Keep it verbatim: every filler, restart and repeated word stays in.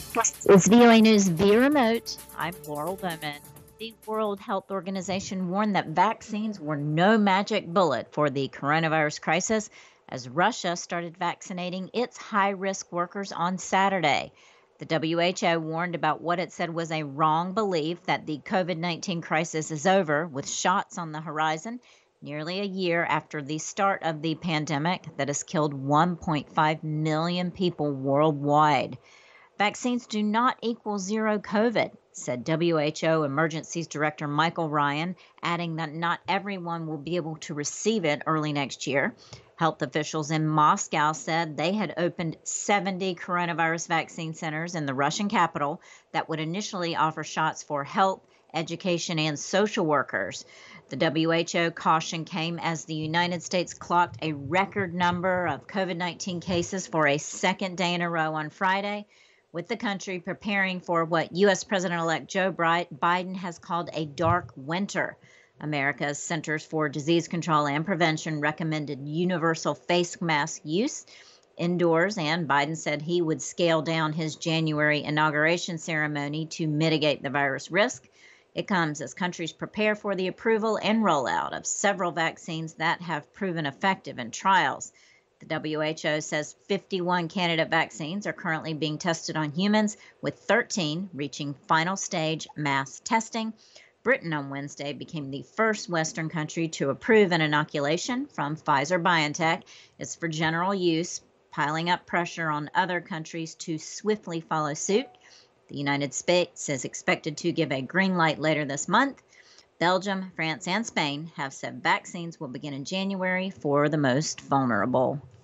This is V O A News via remote. I'm Laurel Bowman. The World Health Organization warned that vaccines were no magic bullet for the coronavirus crisis as Russia started vaccinating its high risk workers on Saturday. The W H O warned about what it said was a wrong belief that the COVID nineteen crisis is over, with shots on the horizon, nearly a year after the start of the pandemic that has killed one point five million people worldwide. Vaccines do not equal zero COVID, said W H O Emergencies Director Michael Ryan, adding that not everyone will be able to receive it early next year. Health officials in Moscow said they had opened seventy coronavirus vaccine centers in the Russian capital that would initially offer shots for health, education, and social workers. The W H O caution came as the United States clocked a record number of COVID nineteen cases for a second day in a row on Friday, with the country preparing for what U S. President-elect Joe Biden has called a dark winter. America's Centers for Disease Control and Prevention recommended universal face mask use indoors, and Biden said he would scale down his January inauguration ceremony to mitigate the virus risk. It comes as countries prepare for the approval and rollout of several vaccines that have proven effective in trials. The W H O says fifty-one candidate vaccines are currently being tested on humans, with thirteen reaching final stage mass testing. Britain on Wednesday became the first Western country to approve an inoculation from Pfizer-BioNTech. It's for general use, piling up pressure on other countries to swiftly follow suit. The United States is expected to give a green light later this month. Belgium, France, and Spain have said vaccines will begin in January for the most vulnerable.